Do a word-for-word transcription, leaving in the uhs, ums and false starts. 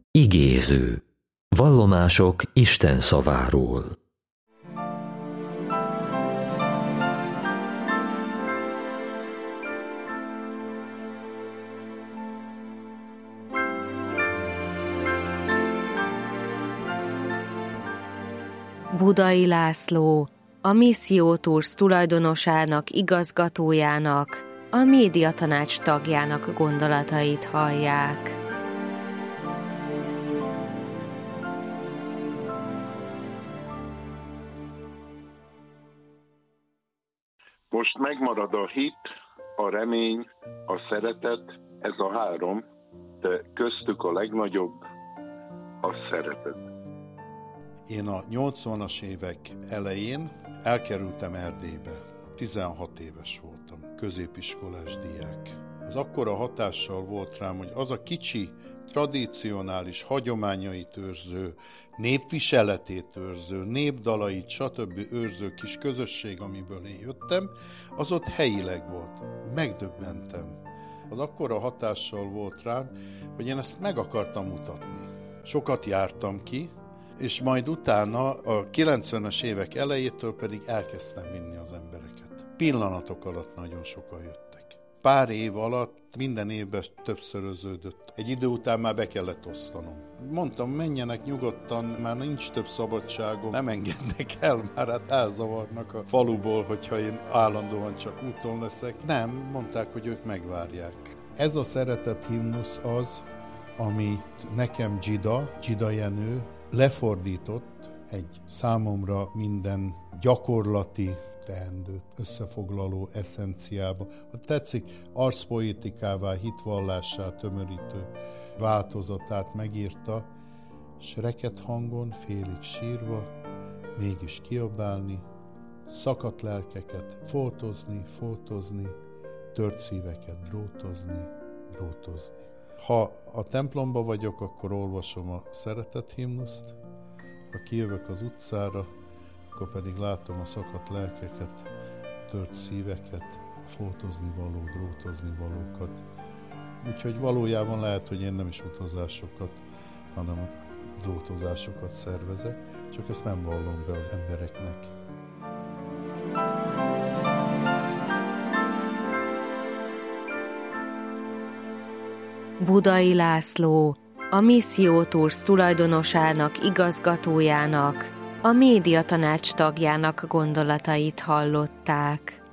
Igéző. Vallomások Isten szaváról. Budai László, a Misszió Tours tulajdonosának, igazgatójának, a médiatanács tagjának gondolatait hallják. Most megmarad a hit, a remény, a szeretet, ez a három, de köztük a legnagyobb a szeretet. Én a nyolcvanas évek elején elkerültem Erdélybe. tizenhat éves voltam, középiskolás diák. Az akkora hatással volt rám, hogy az a kicsi, tradicionális, hagyományait őrző, népviseletét őrző, népdalait, stb. Őrző kis közösség, amiből én jöttem, az ott helyileg volt. Megdöbbentem. Az akkora hatással volt rám, hogy én ezt meg akartam mutatni. Sokat jártam ki, és majd utána a kilencvenes évek elejétől pedig elkezdtem vinni az embereket. Pillanatok alatt nagyon sokan jöttek. Pár év alatt minden évben többszöröződött. Egy idő után már be kellett osztanom. Mondtam, menjenek nyugodtan, már nincs több szabadságom, nem engednek el, már hát elzavarnak a faluból, hogyha én állandóan csak úton leszek. Nem, mondták, hogy ők megvárják. Ez a szeretet himnusz az, amit nekem Dzsida, Dzsida Jenő lefordított egy számomra minden gyakorlati teendőt összefoglaló eszenciába. Ha tetszik, arszpoetikává, hitvallássá tömörítő változatát megírta, s reket hangon, félig sírva, mégis kiabálni, szakadt lelkeket foltozni, foltozni, tört szíveket drótozni, drótozni. Ha a templomba vagyok, akkor olvasom a szeretet himnuszt, ha kijövök az utcára, akkor pedig látom a szakadt lelkeket, a tört szíveket, a foltozni való, drótozni valókat. Úgyhogy valójában lehet, hogy én nem is utazásokat, hanem drótozásokat szervezek, csak ezt nem vallom be az embereknek. Budai László, a Misszió Tours tulajdonosának, igazgatójának, a médiatanács tagjának gondolatait hallották.